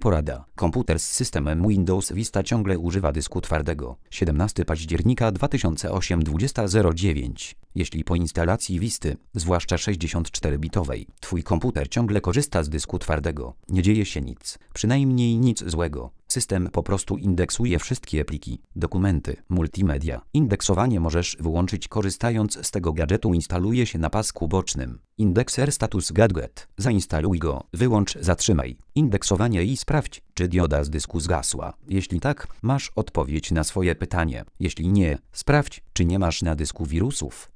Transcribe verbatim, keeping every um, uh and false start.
Porada. Komputer z systemem Windows Vista ciągle używa dysku twardego. siedemnastego października dwa tysiące ósmego dwudziesta zero dziewięć. Jeśli po instalacji Visty, zwłaszcza sześćdziesiąt cztery bitowej, twój komputer ciągle korzysta z dysku twardego, nie dzieje się nic, przynajmniej nic złego. System po prostu indeksuje wszystkie pliki, dokumenty, multimedia. Indeksowanie możesz wyłączyć korzystając z tego gadżetu. Instaluje się na pasku bocznym. Indekser Status Gadget. Zainstaluj go, wyłącz, zatrzymaj indeksowanie i sprawdź, czy dioda z dysku zgasła. Jeśli tak, masz odpowiedź na swoje pytanie. Jeśli nie, sprawdź, czy nie masz na dysku wirusów.